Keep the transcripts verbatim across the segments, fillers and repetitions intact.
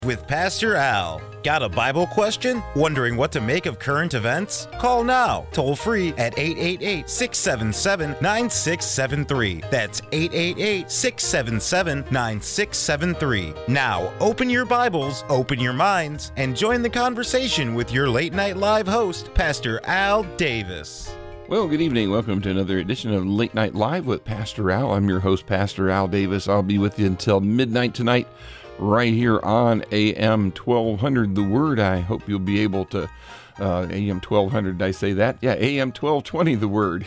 With Pastor Al. Got a Bible question? Wondering what to make of current events? Call now, toll free at eight eight eight, six seven seven, nine six seven three. That's eight eight eight, six seven seven, nine six seven three. Now, open your Bibles, open your minds, and join the conversation with your late night live host, Pastor Al Davis. Well, good evening. Welcome to another edition of Late Night Live with Pastor Al. I'm your host, Pastor Al Davis. I'll be with you until midnight tonight, right here on A M twelve hundred, The Word. I hope you'll be able to, uh, A M twelve hundred, did I say that? Yeah, A M twelve twenty, The Word.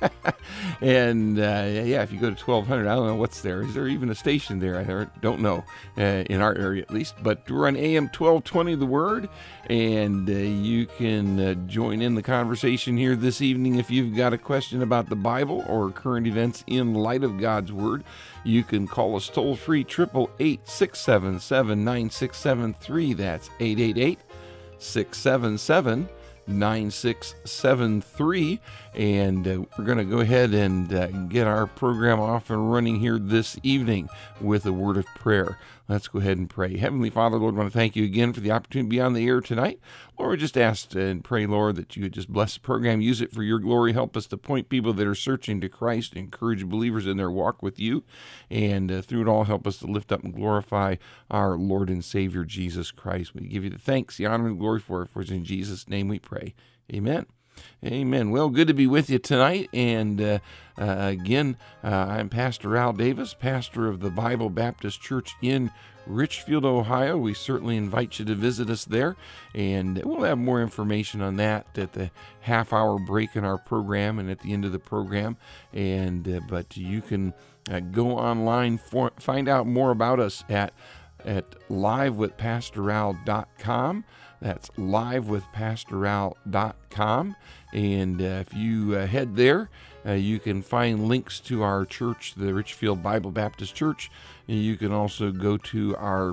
And, uh, yeah, if you go to twelve hundred, I don't know what's there. Is there even a station there? I don't know, uh, in our area at least. But we're on A M twelve twenty, The Word, and uh, you can uh, join in the conversation here this evening if you've got a question about the Bible or current events in light of God's Word. You can call us toll-free, eight eight eight, six seven seven, nine six seven three. That's eight eight eight, six seven seven, nine six seven three. And uh, we're going to go ahead and uh, get our program off and running here this evening with a word of prayer. Let's go ahead and pray. Heavenly Father, Lord, I want to thank you again for the opportunity to be on the air tonight. Lord, we just ask and pray, Lord, that you would just bless the program, use it for your glory, help us to point people that are searching to Christ, encourage believers in their walk with you, and uh, through it all, help us to lift up and glorify our Lord and Savior, Jesus Christ. We give you the thanks, the honor, and glory for it, for it's in Jesus' name we pray. Amen. Amen. Well, good to be with you tonight. And uh, uh, again, uh, I'm Pastor Al Davis, pastor of the Bible Baptist Church in Richfield, Ohio. We certainly invite you to visit us there. And we'll have more information on that at the half-hour break in our program and at the end of the program. And uh, but you can uh, go online, for, find out more about us at, at live with pastor al dot com. That's live with pastor al dot com. And uh, if you uh, head there, uh, you can find links to our church, the Richfield Bible Baptist Church. And you can also go to our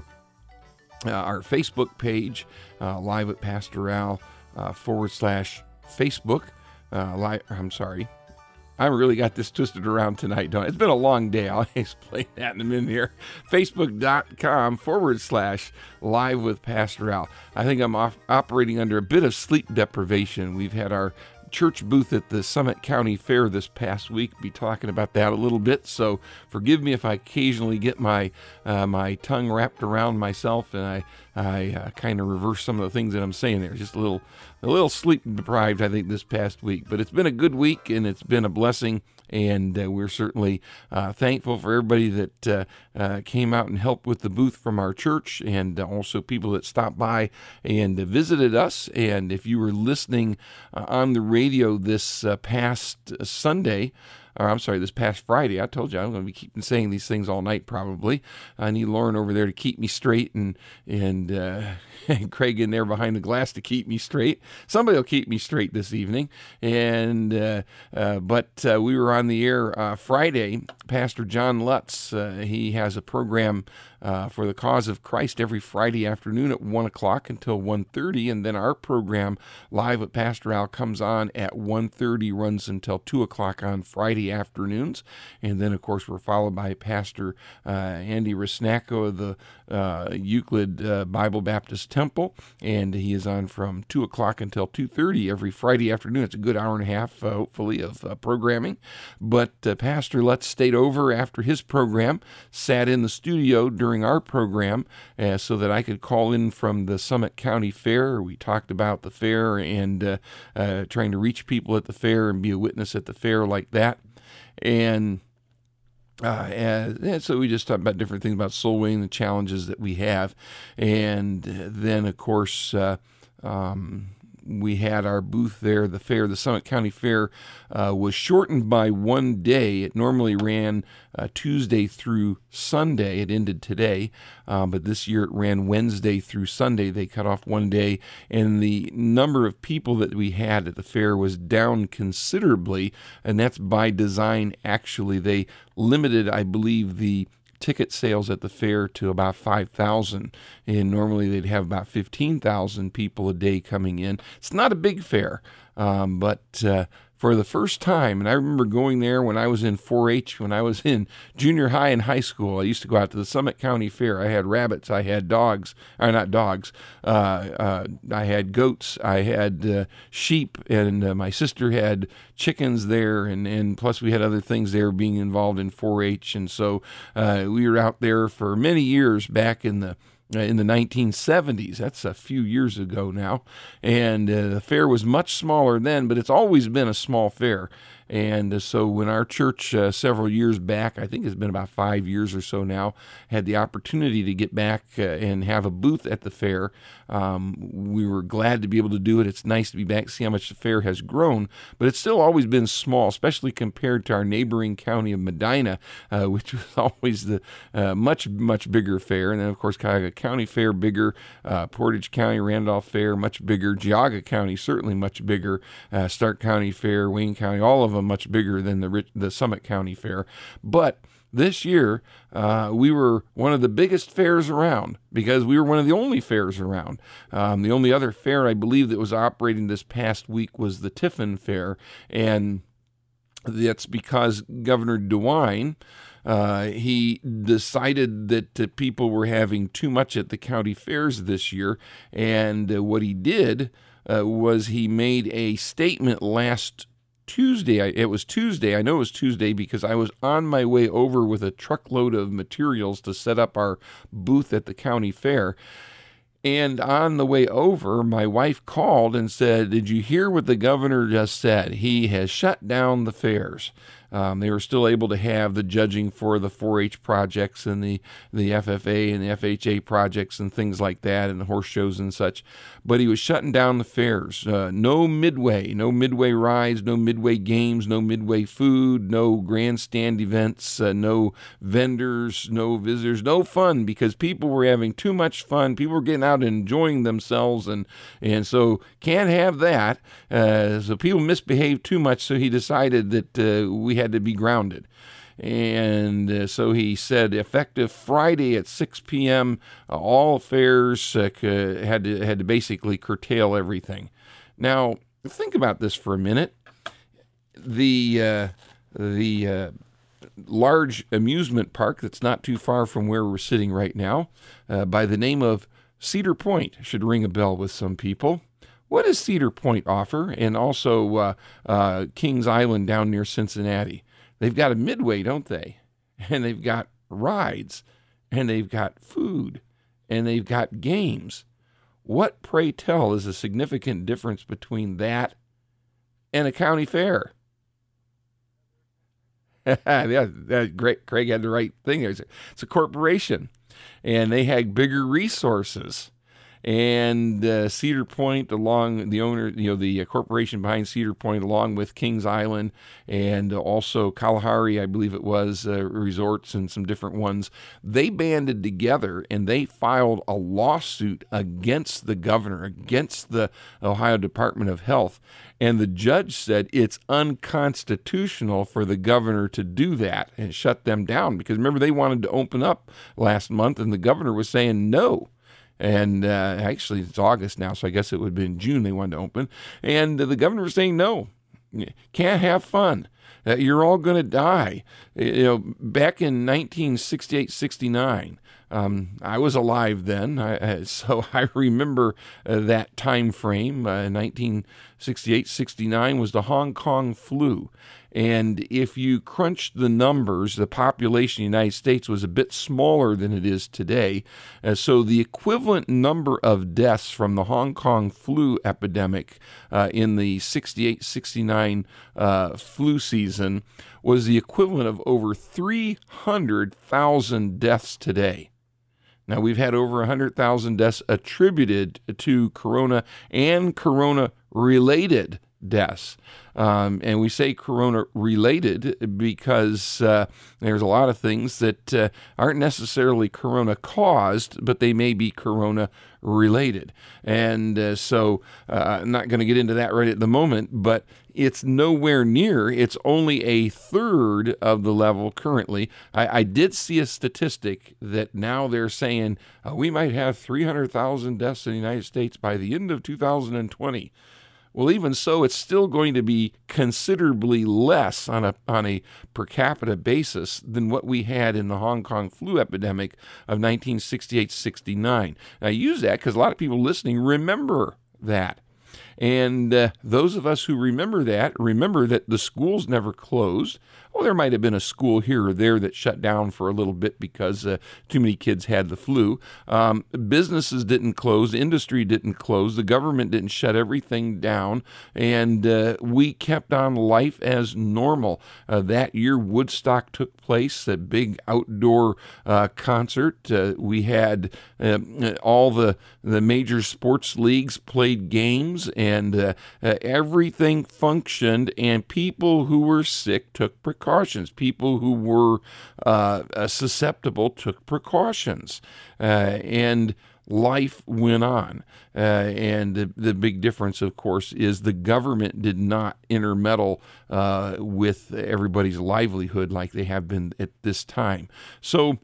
uh, our Facebook page, uh, Live with Pastor Al uh, forward slash Facebook. Uh, live, I'm sorry. I really got this twisted around tonight, don't I? It's been a long day. I'll explain that in a minute here. Facebook.com forward slash live with Pastor Al. I think I'm off, operating under a bit of sleep deprivation. We've had our church booth at the Summit County Fair this past week. Be talking about that a little bit, so forgive me if I occasionally get my uh, my tongue wrapped around myself and I I uh, kind of reverse some of the things that I'm saying there. Just a little a little sleep deprived, I think, this past week. But it's been a good week and it's been a blessing. And uh, we're certainly uh, thankful for everybody that uh, uh, came out and helped with the booth from our church, and uh, also people that stopped by and uh, visited us. And if you were listening uh, on the radio this uh, past Sunday, or I'm sorry, this past Friday, I told you I'm going to be keeping saying these things all night probably. I need Lauren over there to keep me straight, and and, uh, and Craig in there behind the glass to keep me straight. Somebody will keep me straight this evening. And uh, uh, but uh, we were on the air uh, Friday. Pastor John Lutz, uh, he has a program uh, for the cause of Christ every Friday afternoon at one o'clock until one thirty, and then our program, Live with Pastor Al, comes on at one thirty, runs until two o'clock on Friday afternoons. And then, of course, we're followed by Pastor uh, Andy Resnacko of the uh, Euclid uh, Bible Baptist Temple, and he is on from two o'clock until two thirty every Friday afternoon. It's a good hour and a half, uh, hopefully, of uh, programming. But uh, Pastor Lutz stayed over after his program, sat in the studio during our program uh, so that I could call in from the Summit County Fair. We talked about the fair and uh, uh, trying to reach people at the fair and be a witness at the fair like that. And, uh, and, and so we just talked about different things about soul winning, the challenges that we have. And then, of course, uh, um, we had our booth there. The fair, the Summit County Fair, uh, was shortened by one day. It normally ran uh, Tuesday through Sunday. It ended today, uh, but this year it ran Wednesday through Sunday. They cut off one day, and the number of people that we had at the fair was down considerably, and that's by design. Actually, they limited, I believe, the ticket sales at the fair to about five thousand, and normally they'd have about fifteen thousand people a day coming in. It's not a big fair, um, but uh, for the first time. And I remember going there when I was in four H, when I was in junior high and high school. I used to go out to the Summit County Fair. I had rabbits, I had dogs, or not dogs, uh, uh, I had goats, I had uh, sheep, and uh, my sister had chickens there, and, and plus we had other things there being involved in four H. And so uh, we were out there for many years back in the in the nineteen seventies. That's a few years ago now. And uh, the fair was much smaller then, but it's always been a small fair. And uh, so when our church uh, several years back, I think it's been about five years or so now, had the opportunity to get back uh, and have a booth at the fair, um, we were glad to be able to do it. It's nice to be back, see how much the fair has grown, but it's still always been small, especially compared to our neighboring county of Medina, uh, which was always the uh, much, much bigger fair. And then, of course, Cuyahoga County Fair, bigger, uh, Portage County, Randolph Fair, much bigger, Geauga County, certainly much bigger, uh, Stark County Fair, Wayne County, all of them much bigger than the the Summit County Fair. But this year, uh, we were one of the biggest fairs around because we were one of the only fairs around. Um, the only other fair I believe that was operating this past week was the Tiffin Fair, and that's because Governor DeWine, Uh, he decided that uh, people were having too much at the county fairs this year, and uh, what he did uh, was he made a statement last Tuesday. I, it was Tuesday. I know it was Tuesday because I was on my way over with a truckload of materials to set up our booth at the county fair. And on the way over, my wife called and said, "Did you hear what the governor just said? He has shut down the fairs." Um, they were still able to have the judging for the four H projects and the, the F F A and the F H A projects and things like that, and the horse shows and such. But he was shutting down the fairs. Uh, no midway, no midway rides, no midway games, no midway food, no grandstand events, uh, no vendors, no visitors, no fun, because people were having too much fun. People were getting out and enjoying themselves, and, and so can't have that. Uh, so people misbehaved too much, so he decided that uh, we had to be grounded. And uh, so he said, effective Friday at six p.m., uh, all fairs uh, had to had to basically curtail everything. Now, think about this for a minute. The uh, the uh, large amusement park that's not too far from where we're sitting right now, uh, by the name of Cedar Point, should ring a bell with some people. What does Cedar Point offer? And also uh, uh, Kings Island down near Cincinnati. They've got a midway, don't they? And they've got rides, and they've got food, and they've got games. What, pray tell, is a significant difference between that and a county fair? yeah, that, great. Craig had the right thing there. It's a corporation, and they had bigger resources. And uh, Cedar Point, along the owner, you know, the uh, corporation behind Cedar Point, along with Kings Island and also Kalahari, I believe it was, uh, resorts and some different ones, they banded together and they filed a lawsuit against the governor, against the Ohio Department of Health. And the judge said it's unconstitutional for the governor to do that and shut them down. Because remember, they wanted to open up last month, and the governor was saying no. And uh, actually, it's August now, so I guess it would have been June they wanted to open. And uh, the governor was saying, no, can't have fun. Uh, you're all going to die. You know, back in nineteen sixty-eight sixty-nine, um, I was alive then, I, so I remember uh, that time frame. Uh, nineteen sixty-eight sixty-nine was the Hong Kong flu. And if you crunched the numbers, the population of the United States was a bit smaller than it is today. Uh, so the equivalent number of deaths from the Hong Kong flu epidemic uh, in the sixty-eight sixty-nine uh, flu season was the equivalent of over three hundred thousand deaths today. Now, we've had over one hundred thousand deaths attributed to corona and corona-related deaths. Um, and we say corona-related because uh, there's a lot of things that uh, aren't necessarily corona-caused, but they may be corona-related. And uh, so uh, I'm not going to get into that right at the moment, but it's nowhere near. It's only a third of the level currently. I, I did see a statistic that now they're saying uh, we might have three hundred thousand deaths in the United States by the end of two thousand twenty. Well, even so, it's still going to be considerably less on a on a per capita basis than what we had in the Hong Kong flu epidemic of nineteen sixty-eight sixty-nine. I use that because a lot of people listening remember that. And uh, those of us who remember that, remember that the schools never closed. Well, there might have been a school here or there that shut down for a little bit because uh, too many kids had the flu. Um, businesses didn't close. Industry didn't close. The government didn't shut everything down. And uh, we kept on life as normal. Uh, that year, Woodstock took place, a big outdoor uh, concert. Uh, we had uh, all the, the major sports leagues played games, and uh, uh, everything functioned, and people who were sick took precautions. Precautions. People who were uh, uh, susceptible took precautions, uh, and life went on. Uh, and the, the big difference, of course, is the government did not intermeddle uh, with everybody's livelihood like they have been at this time. So,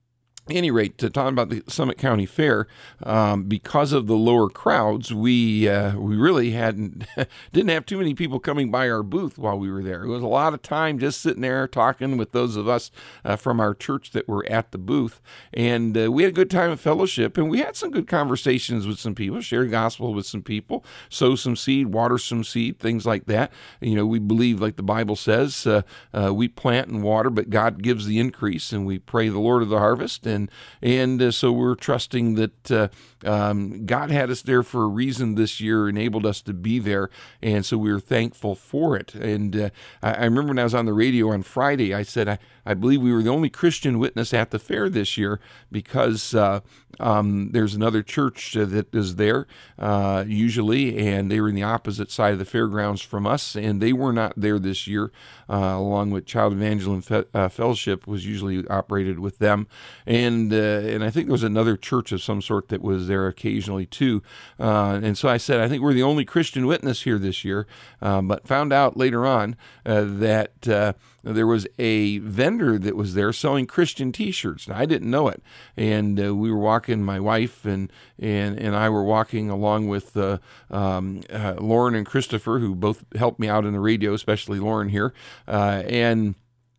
at any rate, to talk about the Summit County Fair, um, because of the lower crowds, we uh, we really hadn't didn't have too many people coming by our booth while we were there. It was a lot of time just sitting there talking with those of us uh, from our church that were at the booth, and uh, we had a good time of fellowship, and we had some good conversations with some people, shared gospel with some people, sow some seed, water some seed, things like that. You know, we believe, like the Bible says, uh, uh, we plant and water, but God gives the increase, and we pray the Lord of the harvest. And And, and uh, so we're trusting that uh, um, God had us there for a reason this year, enabled us to be there, and so we were thankful for it. And uh, I, I remember when I was on the radio on Friday, I said, I, I believe we were the only Christian witness at the fair this year because uh, um, there's another church uh, that is there uh, usually, and they were in the opposite side of the fairgrounds from us, and they were not there this year, uh, along with Child Evangelism Fe- uh, Fellowship was usually operated with them. And And uh, and I think there was another church of some sort that was there occasionally too. Uh, and so I said, I think we're the only Christian witness here this year. Um, but found out later on uh, that uh, there was a vendor that was there selling Christian T-shirts. Now, I didn't know it. And uh, we were walking, my wife and and, and I were walking along with uh, um, uh, Lauren and Christopher, who both helped me out in the radio, especially Lauren here. Uh, and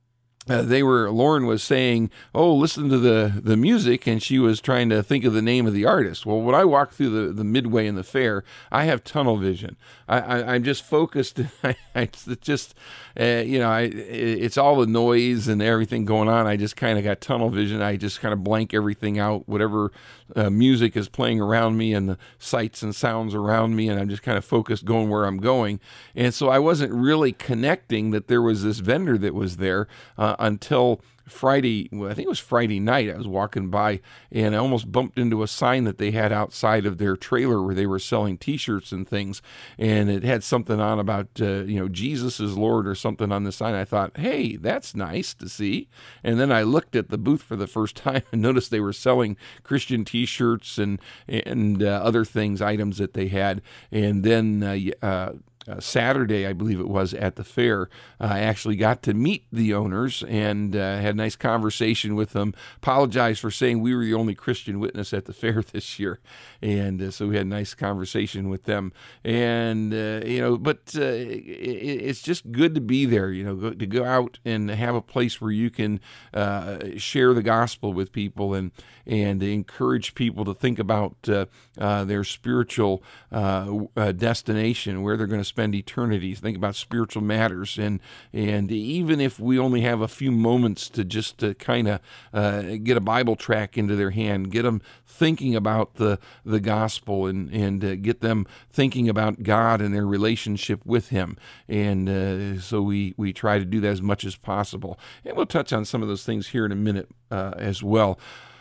Uh, they were, Lauren was saying, oh, listen to the, the music, and she was trying to think of the name of the artist. Well, when I walk through the, the midway in the fair, I have tunnel vision. I, I, I'm just focused. I, I, it's just, uh, you know, I, it's all the noise and everything going on. I just kind of got tunnel vision. I just kind of blank everything out, whatever uh, music is playing around me and the sights and sounds around me, and I'm just kind of focused going where I'm going. And so I wasn't really connecting that there was this vendor that was there uh, until Friday, well, I think it was Friday night. I was walking by and I almost bumped into a sign that they had outside of their trailer where they were selling T-shirts and things, and it had something on about uh, you know, Jesus is Lord or something on the sign. I thought, hey, that's nice to see. And then I looked at the booth for the first time and noticed they were selling Christian T-shirts and and uh, other things, items that they had. And then uh, uh, Uh, Saturday, I believe it was, at the fair, uh, I actually got to meet the owners and uh, had a nice conversation with them. Apologized for saying we were the only Christian witness at the fair this year. And uh, so we had a nice conversation with them. And, uh, you know, but uh, it, it's just good to be there, you know, go, to go out and have a place where you can uh, share the gospel with people and, and encourage people to think about uh, uh, their spiritual uh, uh, destination, where they're going to spend eternity, think about spiritual matters. And and even if we only have a few moments to just to kind of uh, get a Bible tract into their hand, get them thinking about the, the gospel and, and uh, get them thinking about God and their relationship with Him. And uh, so we, we try to do that as much as possible. And we'll touch on some of those things here in a minute uh, as well.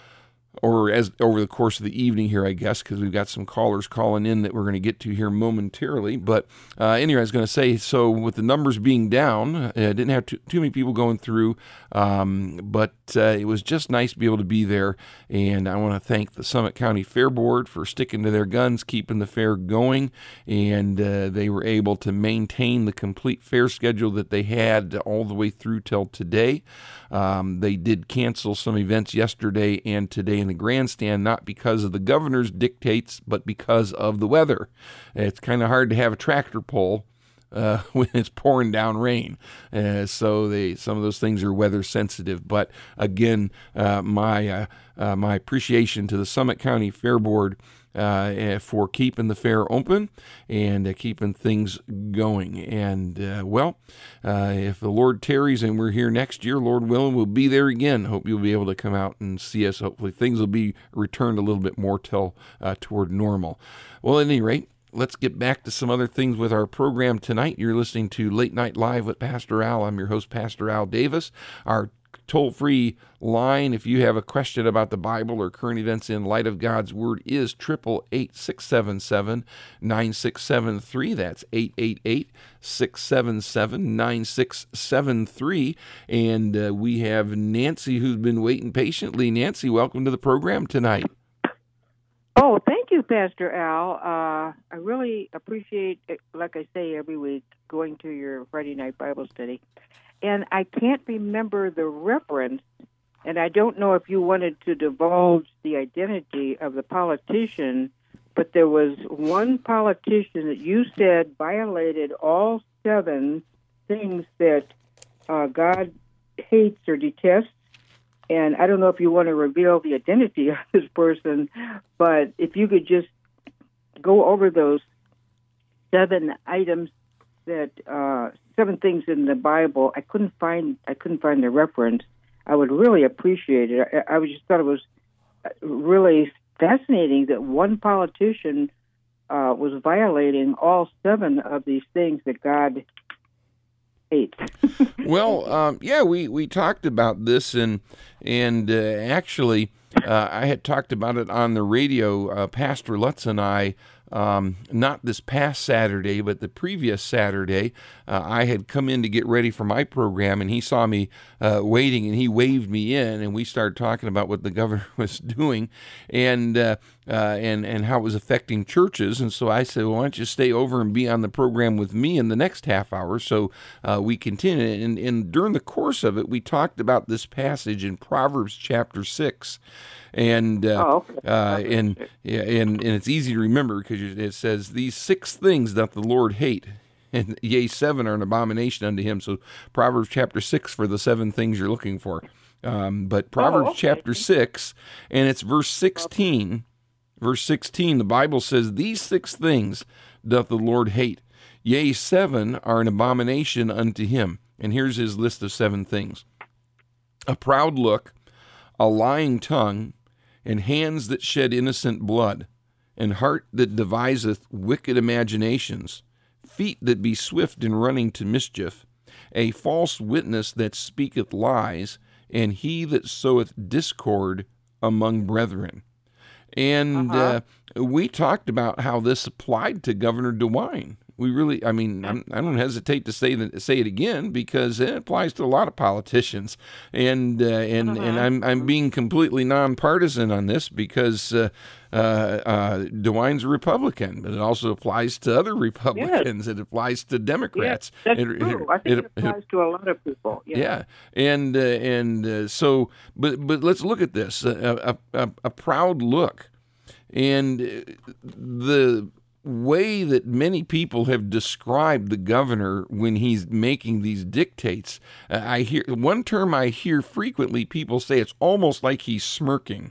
Or as over the course of the evening here, I guess, because we've got some callers calling in that we're going to get to here momentarily. But uh, anyway, I was going to say, so with the numbers being down, uh, didn't have too, too many people going through, um, but uh, it was just nice to be able to be there. And I want to thank the Summit County Fair Board for sticking to their guns, keeping the fair going, and uh, they were able to maintain the complete fair schedule that they had all the way through till today. Um, they did cancel some events yesterday and today behind the grandstand, not because of the governor's dictates, but because of the weather. It's kind of hard to have a tractor pull Uh, when it's pouring down rain. Uh, so they some of those things are weather sensitive. But again, uh, my uh, uh, my appreciation to the Summit County Fair Board uh, for keeping the fair open and uh, keeping things going. And uh, well, uh, if the Lord tarries and we're here next year, Lord willing, we'll be there again. Hope you'll be able to come out and see us. Hopefully things will be returned a little bit more till uh, toward normal. Well, at any rate, let's get back to some other things with our program tonight. You're listening to Late Night Live with Pastor Al. I'm your host, Pastor Al Davis. Our toll-free line, if you have a question about the Bible or current events in light of God's Word, is eight eight eight, six seven seven, nine six seven three. That's eight eight eight, six seven seven, nine six seven three. And uh, we have Nancy, who's been waiting patiently. Nancy, welcome to the program tonight. Oh, thank you, Pastor Al. Uh, I really appreciate, like I say every week, going to your Friday night Bible study. And I can't remember the reference, and I don't know if you wanted to divulge the identity of the politician, but there was one politician that you said violated all seven things that uh, God hates or detests. And I don't know if you want to reveal the identity of this person, but if you could just go over those seven items that uh, seven things in the Bible. I couldn't find I couldn't find the reference. I would really appreciate it. I, I just thought it was really fascinating that one politician uh, was violating all seven of these things that God Eight. Well, um, yeah, we, we talked about this, and and uh, actually, uh, I had talked about it on the radio. Uh, Pastor Lutz and I, um, not this past Saturday, but the previous Saturday, uh, I had come in to get ready for my program, and he saw me uh, waiting, and he waved me in, and we started talking about what the governor was doing, and uh, uh, and and how it was affecting churches. And so I said, well, why don't you stay over and be on the program with me in the next half hour? So uh, we continued, and, and during the course of it, we talked about this passage in Proverbs chapter six. And uh, oh, okay. uh, and, and and it's easy to remember because it says, these six things doth the Lord hate, and yea, seven are an abomination unto him. So Proverbs chapter six for the seven things you're looking for. Um, but Proverbs oh, okay. chapter six, and it's verse sixteen. Verse sixteen, the Bible says, these six things doth the Lord hate, yea, seven are an abomination unto him. And here's his list of seven things: a proud look, a lying tongue, and hands that shed innocent blood, and heart that deviseth wicked imaginations, feet that be swift in running to mischief, a false witness that speaketh lies, and he that soweth discord among brethren. And uh-huh. uh, we talked about how this applied to Governor DeWine. We really, I mean, I'm, I don't hesitate to say that, say it again, because it applies to a lot of politicians, and uh, and uh-huh. and I'm I'm being completely nonpartisan on this because uh, uh, uh, DeWine's a Republican, but it also applies to other Republicans. Yes. It applies to Democrats. Yes, that's it, true. It, I think it, it applies it, to a lot of people. Yeah, yeah. and uh, and uh, so, but but let's look at this: a a, a, a proud look, and the way that many people have described the governor when he's making these dictates. Uh, I hear one term I hear frequently, people say it's almost like he's smirking.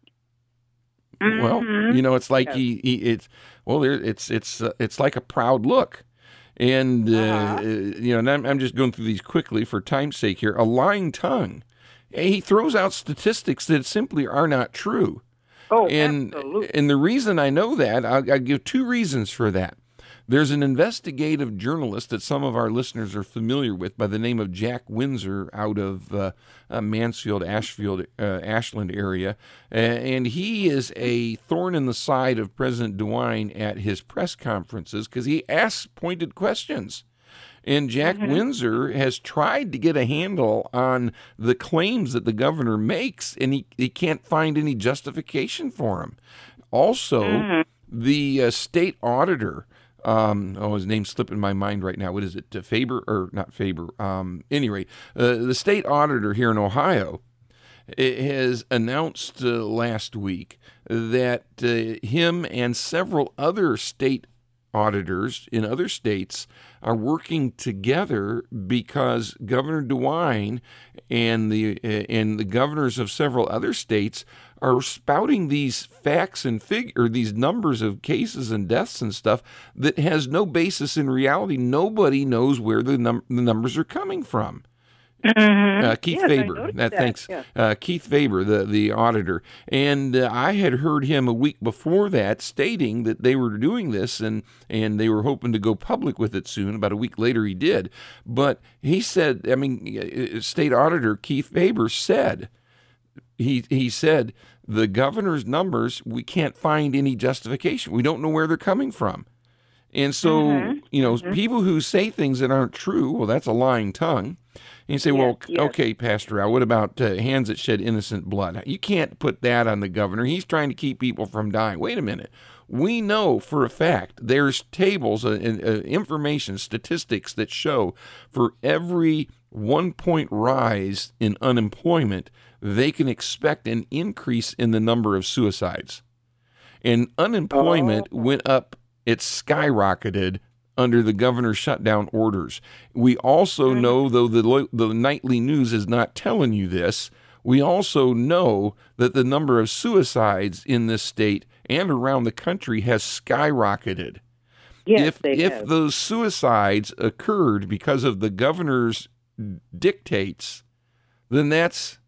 Mm-hmm. Well, you know, it's like yes. he, he it's well, it's it's uh, it's like a proud look. And uh, uh-huh. you know, and I'm, I'm just going through these quickly for time's sake here. A lying tongue. He throws out statistics that simply are not true. Oh, and, absolutely. And the reason I know that, I'll, I'll give two reasons for that. There's an investigative journalist that some of our listeners are familiar with by the name of Jack Windsor out of uh, uh, Mansfield, Ashfield, uh, Ashland area. Uh, and he is a thorn in the side of President DeWine at his press conferences because he asks pointed questions. And Jack mm-hmm. Windsor has tried to get a handle on the claims that the governor makes, and he, he can't find any justification for them. Also, mm-hmm. the uh, state auditor, um, oh, his name's slipping my mind right now. What is it? Uh, Faber, or not Faber. Um, anyway, uh, the state auditor here in Ohio has announced uh, last week that uh, him and several other state auditors in other states are working together because Governor DeWine and the uh, and the governors of several other states are spouting these facts and fig or these numbers of cases and deaths and stuff that has no basis in reality. Nobody knows where the, num- the numbers are coming from. Mm-hmm. Uh, Keith yes, Faber, that, that, thanks. Yeah. Uh, Keith Faber, the, the auditor. And uh, I had heard him a week before that stating that they were doing this and, and they were hoping to go public with it soon. About a week later, he did. But he said, I mean, State Auditor Keith Faber said, he, he said, the governor's numbers, we can't find any justification. We don't know where they're coming from. And so, mm-hmm. you know, mm-hmm. people who say things that aren't true, well, that's a lying tongue. And you say, yes, well, yes. okay, Pastor Al, what about uh, hands that shed innocent blood? You can't put that on the governor. He's trying to keep people from dying. Wait a minute. We know for a fact there's tables, uh, uh, information, statistics that show for every one point rise in unemployment, they can expect an increase in the number of suicides. And unemployment oh. went up, it skyrocketed under the governor's shutdown orders. We also know, though the, the nightly news is not telling you this, we also know that the number of suicides in this state and around the country has skyrocketed. Yes, if they if have. those suicides occurred because of the governor's dictates, then that's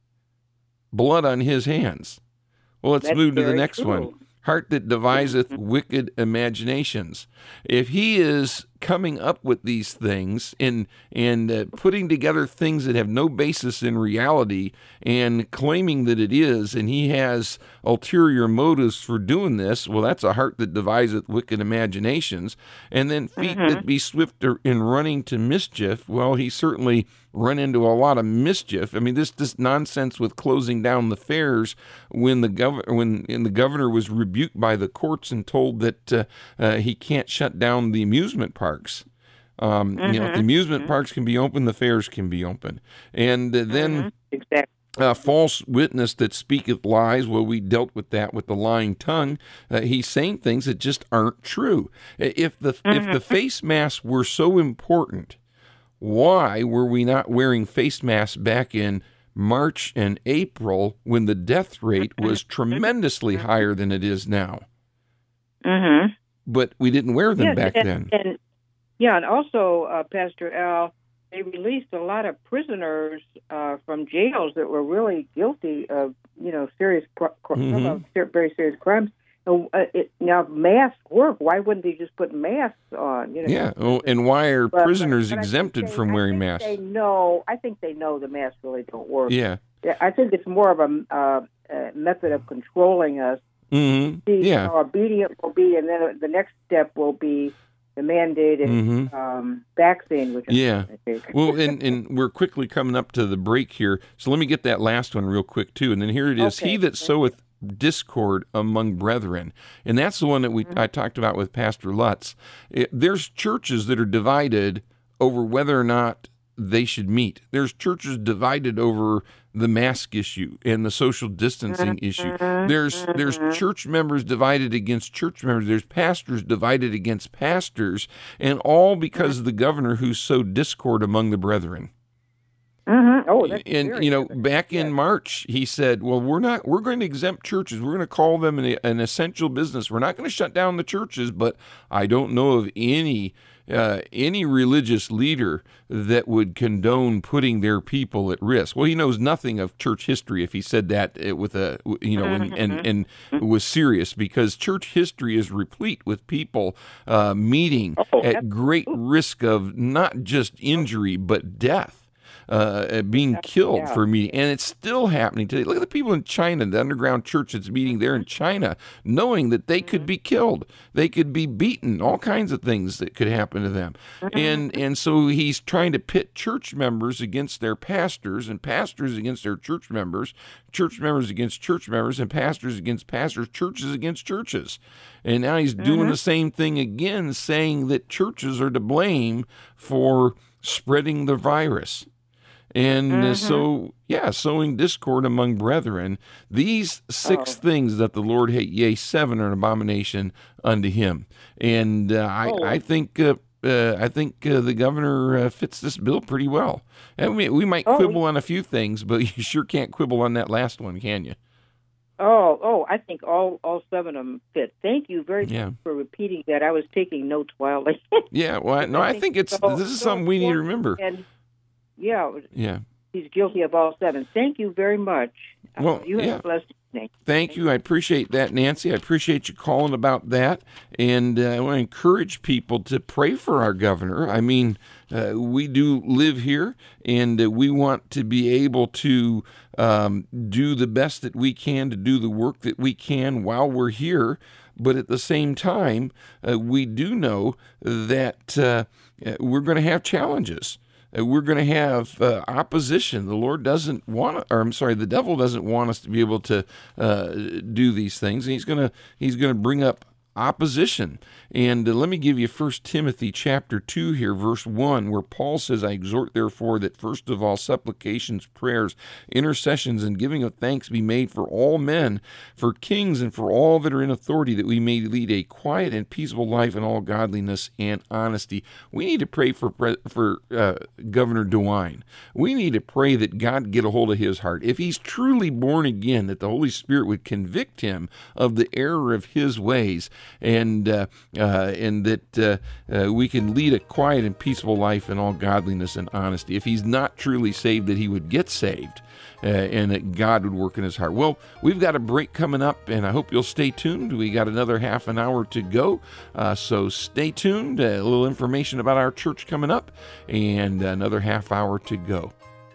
blood on his hands. Well, let's that's move to the next true. one. Heart that deviseth wicked imaginations. If he is coming up with these things and and uh, putting together things that have no basis in reality and claiming that it is, and he has ulterior motives for doing this, well, that's a heart that deviseth wicked imaginations. And then feet mm-hmm. that be swifter in running to mischief, well, he certainly run into a lot of mischief. I mean, this this nonsense with closing down the fairs when the gov- when and the governor was rebuked by the courts and told that uh, uh, he can't shut down the amusement parks. Um, mm-hmm. You know, if the amusement mm-hmm. parks can be open, the fairs can be open. And uh, then mm-hmm. exactly. Uh, false witness that speaketh lies. Well, we dealt with that with the lying tongue. Uh, he's saying things that just aren't true. If the mm-hmm. if the face masks were so important, why were we not wearing face masks back in March and April when the death rate was tremendously higher than it is now? Mm-hmm. But we didn't wear them yes, back and, then. And, yeah, and also, uh, Pastor Al, they released a lot of prisoners uh, from jails that were really guilty of, you know, serious, cr- mm-hmm. of very serious crimes. Uh, it, now, masks work. Why wouldn't they just put masks on? You know? Yeah, oh, and why are but, prisoners but, but exempted they, from wearing I think masks? They know. I think they know the masks really don't work. Yeah. yeah I think it's more of a, uh, a method of controlling us. Mm-hmm. See yeah. how obedient will be, and then the next step will be the mandated mm-hmm. um, vaccine. Which yeah. I think. Well, and, and we're quickly coming up to the break here, so let me get that last one real quick too, and then here it is: okay. He that soweth discord among brethren, and that's the one that we mm-hmm. I talked about with Pastor Lutz. It, there's churches that are divided over whether or not they should meet. There's churches divided over the mask issue and the social distancing issue. There's there's church members divided against church members. There's pastors divided against pastors, and all because of the governor who sowed discord among the brethren. Mm-hmm. Oh, that's and you know, back in yes. March, he said, "Well, we're not. We're going to exempt churches. We're going to call them an, an essential business. We're not going to shut down the churches." But I don't know of any uh, any religious leader that would condone putting their people at risk. Well, he knows nothing of church history if he said that with a you know and and, and was serious, because church history is replete with people uh, meeting oh, at great risk of not just injury but death. Uh, being killed yeah. for meeting, and it's still happening today. Look at the people in China, the underground church that's meeting there in China, knowing that they could be killed, they could be beaten, all kinds of things that could happen to them. And and so he's trying to pit church members against their pastors, and pastors against their church members, church members against church members, and pastors against pastors, churches against churches. And now he's doing mm-hmm. the same thing again, saying that churches are to blame for spreading the virus. And uh, Mhm. so, yeah, sowing discord among brethren, these six Oh. things that the Lord hate, yea, seven are an abomination unto him. And uh, I, Oh. I think uh, uh, I think uh, the governor uh, fits this bill pretty well. And we, we might Oh, quibble on a few things, but you sure can't quibble on that last one, can you? Oh, oh, I think all, all seven of them fit. Thank you very Yeah. much for repeating that. I was taking notes while I... Yeah, well, no, I think it's so- this is so something we need to important. remember. And, yeah, Yeah. he's guilty of all seven. Thank you very much. Uh, Well, you have yeah. a blessed evening. Thank you. I appreciate that, Nancy. I appreciate you calling about that. And uh, I want to encourage people to pray for our governor. I mean, uh, we do live here, and uh, we want to be able to um, do the best that we can to do the work that we can while we're here. But at the same time, uh, we do know that uh, we're going to have challenges. Uh, we're going to have uh, opposition. The Lord doesn't want, or I'm sorry, the devil doesn't want us to be able to uh, do these things. And he's going to he's going to bring up opposition. And uh, let me give you First Timothy chapter two here, verse one, where Paul says, I exhort therefore that first of all supplications, prayers, intercessions, and giving of thanks be made for all men, for kings, and for all that are in authority, that we may lead a quiet and peaceable life in all godliness and honesty. We need to pray for for uh, Governor DeWine. We need to pray that God get a hold of his heart. If he's truly born again, that the Holy Spirit would convict him of the error of his ways, and uh, uh, and that uh, uh, we can lead a quiet and peaceful life in all godliness and honesty. If he's not truly saved, that he would get saved, uh, and that God would work in his heart. Well, we've got a break coming up, and I hope you'll stay tuned. We got another half an hour to go, uh, so stay tuned. Uh, a little information about our church coming up, and another half hour to go.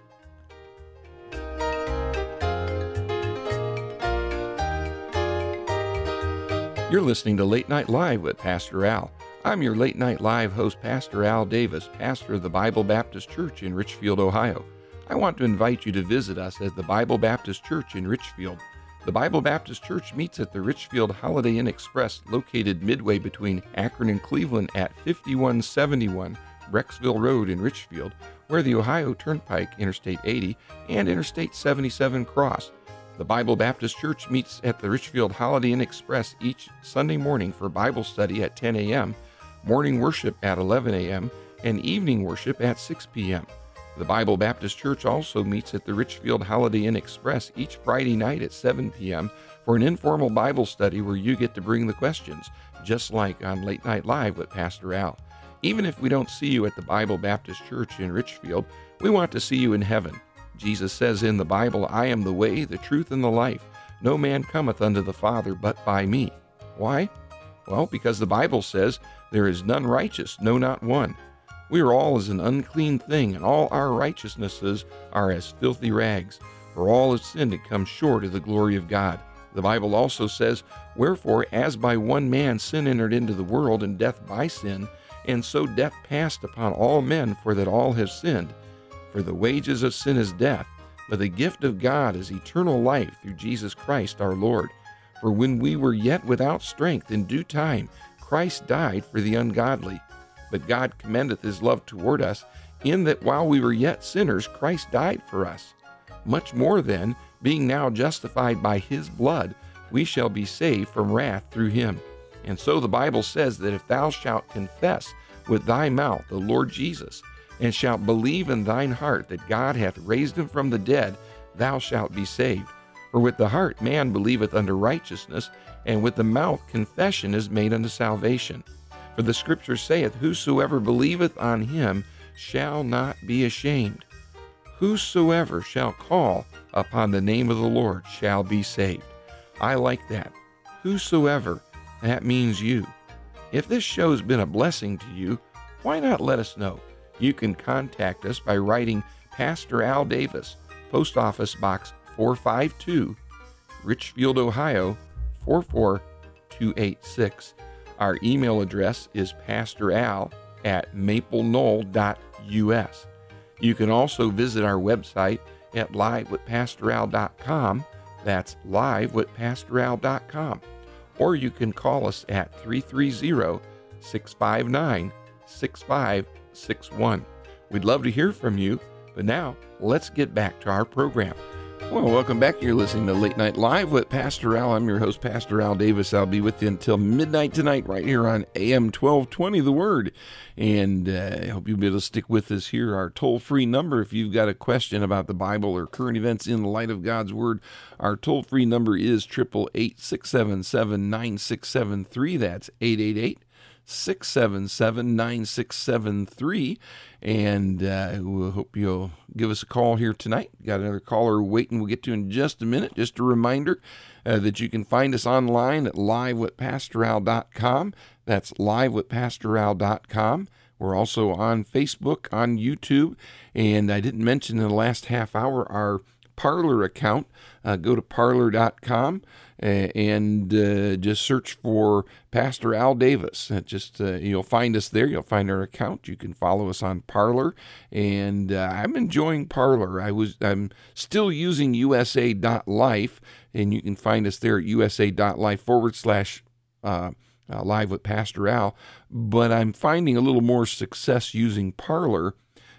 You're listening to Late Night Live with Pastor Al. I'm your Late Night Live host, Pastor Al Davis, pastor of the Bible Baptist Church in Richfield, Ohio. I want to invite you to visit us at the Bible Baptist Church in Richfield. The Bible Baptist Church meets at the Richfield Holiday Inn Express, located midway between Akron and Cleveland at fifty-one seventy-one Brecksville Road in Richfield, where the Ohio Turnpike, Interstate eighty, and Interstate seventy-seven cross. The Bible Baptist Church meets at the Richfield Holiday Inn Express each Sunday morning for Bible study at ten a.m., morning worship at eleven a.m., and evening worship at six p.m. The Bible Baptist Church also meets at the Richfield Holiday Inn Express each Friday night at seven p.m. for an informal Bible study where you get to bring the questions, just like on Late Night Live with Pastor Al. Even if we don't see you at the Bible Baptist Church in Richfield, we want to see you in heaven. Jesus says in the Bible, I am the way, the truth, and the life. No man cometh unto the Father but by me. Why? Well, because the Bible says, there is none righteous, no, not one. We are all as an unclean thing, and all our righteousnesses are as filthy rags. For all have sinned and come short of the glory of God. The Bible also says, wherefore, as by one man sin entered into the world, and death by sin, and so death passed upon all men, for that all have sinned. For the wages of sin is death, but the gift of God is eternal life through Jesus Christ our Lord. For when we were yet without strength, in due time Christ died for the ungodly. But God commendeth his love toward us, in that while we were yet sinners, Christ died for us. Much more then, being now justified by his blood, we shall be saved from wrath through him. And so the Bible says that if thou shalt confess with thy mouth the Lord Jesus, and shalt believe in thine heart that God hath raised him from the dead, thou shalt be saved. For with the heart man believeth unto righteousness, and with the mouth confession is made unto salvation. For the Scripture saith, whosoever believeth on him shall not be ashamed. Whosoever shall call upon the name of the Lord shall be saved. I like that. Whosoever, that means you. If this show's been a blessing to you, why not let us know? You can contact us by writing Pastor Al Davis, Post Office Box four five two, Richfield, Ohio four four two eight six. Our email address is pastoral at mapleknoll dot u s. You can also visit our website at live with pastor al dot com. That's live with pastor al dot com. Or you can call us at three three zero, six five nine, six five six one. We'd love to hear from you. But now, let's get back to our program. Well, welcome back. You're listening to Late Night Live with Pastor Al. I'm your host, Pastor Al Davis. I'll be with you until midnight tonight right here on A M twelve twenty, The Word. And uh, I hope you'll be able to stick with us here. Our toll-free number, if you've got a question about the Bible or current events in the light of God's Word, our toll-free number is eight eight eight, six seven seven, nine six seven three. That's eight eight eight, six seven seven, nine six seven three. And uh, we'll hope you'll give us a call here tonight. Got another caller waiting we'll get to in just a minute. Just a reminder uh, that you can find us online at live with pastor al dot com. That's live with pastor al dot com. We're also on Facebook, on YouTube. And I didn't mention in the last half hour our Parler account. Uh, go to parler dot com. Uh, and uh, just search for Pastor Al Davis. Uh, just uh, you'll find us there. You'll find our account. You can follow us on Parler, and uh, I'm enjoying Parler. I was I'm still using U S A dot life, and you can find us there at U S A dot life forward slash uh, uh, live with Pastor Al. But I'm finding a little more success using Parler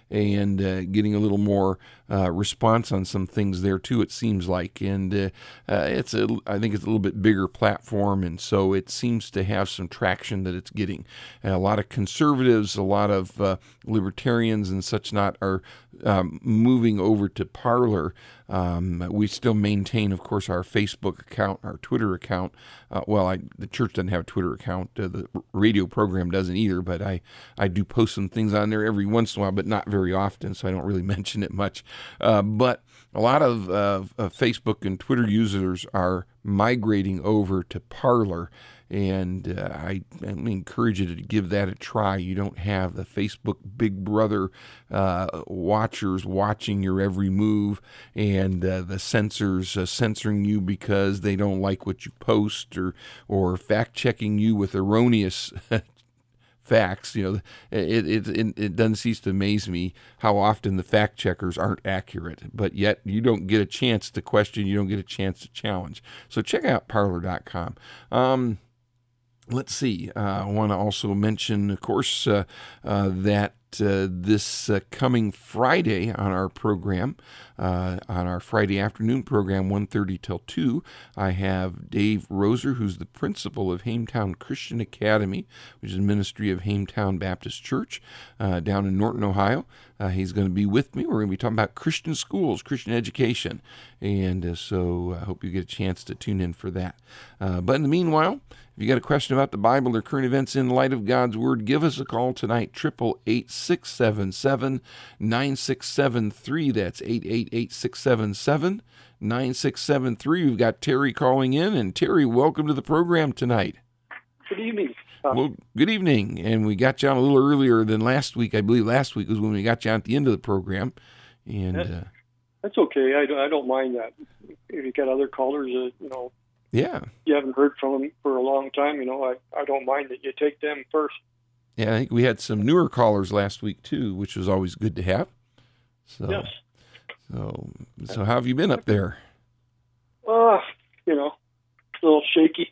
and uh, getting a little more uh, response on some things there too, it seems like. And uh, uh, it's a, I think it's a little bit bigger platform, and so it seems to have some traction that it's getting. And a lot of conservatives, a lot of uh, libertarians and such not are um, moving over to Parler. Um, we still maintain, of course, our Facebook account, our Twitter account. Uh, well, I, the church doesn't have a Twitter account. Uh, the radio program doesn't either, but I, I do post some things on there every once in a while, but not very often, so I don't really mention it much. Uh, but a lot of uh, uh, Facebook and Twitter users are migrating over to Parler. And uh, I, I encourage you to give that a try. You don't have the Facebook Big Brother uh, watchers watching your every move, and uh, the censors uh, censoring you because they don't like what you post, or or fact checking you with erroneous facts. You know, it, it it it doesn't cease to amaze me how often the fact checkers aren't accurate, but yet you don't get a chance to question. You don't get a chance to challenge. So check out parler dot com. Um, Let's see. Uh, I want to also mention, of course, uh, uh, that uh, this uh, coming Friday on our program, uh, on our Friday afternoon program, one thirty till two, I have Dave Roser, who's the principal of Hametown Christian Academy, which is a ministry of Hametown Baptist Church uh, down in Norton, Ohio. Uh, he's going to be with me. We're going to be talking about Christian schools, Christian education, and uh, so I hope you get a chance to tune in for that. Uh, but in the meanwhile, if you got a question about the Bible or current events in light of God's Word, give us a call tonight, eight eight eight, six seven seven, nine six seven three. That's eight eight eight, six seven seven, nine six seven three. We've got Terry calling in, and Terry, welcome to the program tonight. Good evening. Uh, well, good evening, and we got you on a little earlier than last week. I believe last week was when we got you on at the end of the program. And that's, uh, that's okay. I, I don't mind that. If you got other callers that, you know, yeah, you haven't heard from them for a long time, you know, I, I don't mind that you take them first. Yeah, I think we had some newer callers last week, too, which was always good to have. So, yes. So, so how have you been up there? Uh, you know, a little shaky.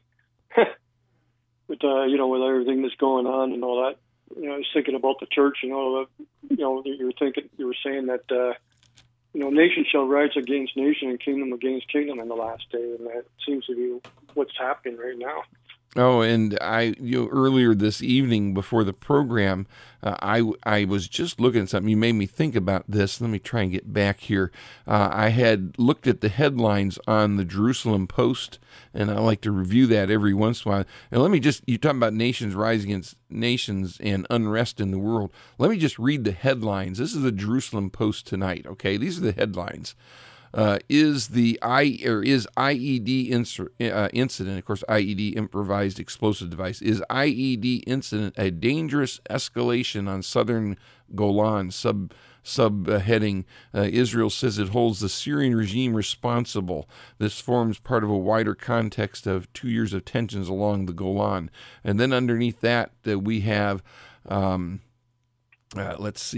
But, uh, you know, with everything that's going on and all that, you know, I was thinking about the church, you know, the, you know, you were thinking, you were saying that, uh, you know, nation shall rise against nation and kingdom against kingdom in the last day. And that seems to be what's happening right now. Oh, and I, you know, earlier this evening before the program, uh, I, I was just looking at something. You made me think about this. Let me try and get back here. Uh, I had looked at the headlines on the Jerusalem Post, and I like to review that every once in a while. And let me just, you talking about nations rising against nations and unrest in the world. Let me just read the headlines. This is the Jerusalem Post tonight, okay? These are the headlines. Uh, is the I or is I E D inc- uh, incident, of course, I E D, improvised explosive device, is I E D incident a dangerous escalation on southern Golan? Sub subheading, uh, Israel says it holds the Syrian regime responsible. This forms part of a wider context of two years of tensions along the Golan. And then underneath that, uh, we have. Um, Uh, let's see.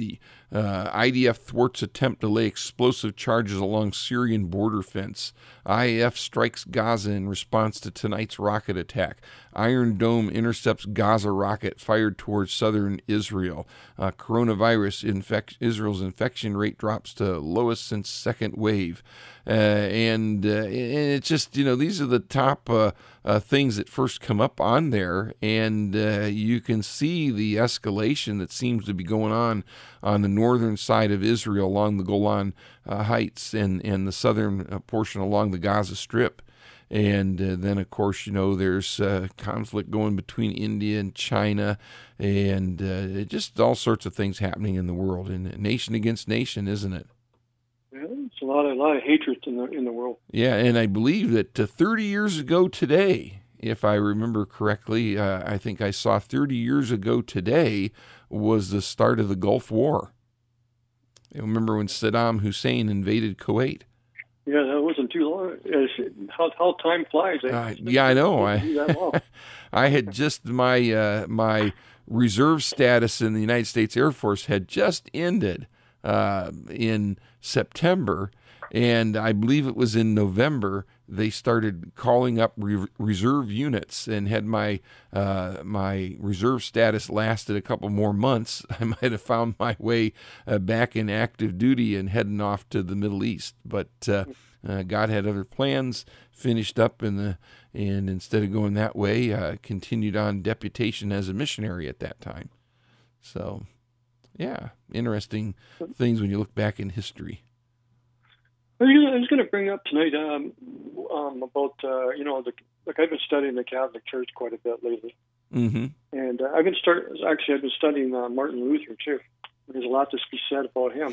Uh, I D F thwarts attempt to lay explosive charges along Syrian border fence. I A F strikes Gaza in response to tonight's rocket attack. Iron Dome intercepts Gaza rocket fired towards southern Israel. Uh, coronavirus infect Israel's infection rate drops to lowest since second wave. Uh, and, uh, and it's just, you know, these are the top uh, uh, things that first come up on there. And uh, you can see the escalation that seems to be going on on the northern side of Israel along the Golan uh, Heights and, and the southern uh, portion along the Gaza Strip. And uh, then, of course, you know, there's uh, conflict going between India and China and uh, just all sorts of things happening in the world. And nation against nation, isn't it? Yeah, it's a lot of a lot of hatred in the in the world. Yeah, and I believe that uh, thirty years ago today, if I remember correctly, uh, I think I saw thirty years ago today was the start of the Gulf War. You remember when Saddam Hussein invaded Kuwait? Yeah, that wasn't too long. How how time flies. Uh, yeah, I know. I I had just my uh, my reserve status in the United States Air Force had just ended uh, in September, and I believe it was in November they started calling up re- reserve units, and had my uh, my reserve status lasted a couple more months, I might have found my way uh, back in active duty and heading off to the Middle East. But uh, uh, God had other plans. Finished up in the and instead of going that way, uh, continued on deputation as a missionary at that time. So, yeah, interesting things when you look back in history. I was going to bring up tonight um, um, about, uh, you know, the, like I've been studying the Catholic Church quite a bit lately. Mm-hmm. And uh, I've been start actually I've been studying uh, Martin Luther, too. There's a lot to be said about him,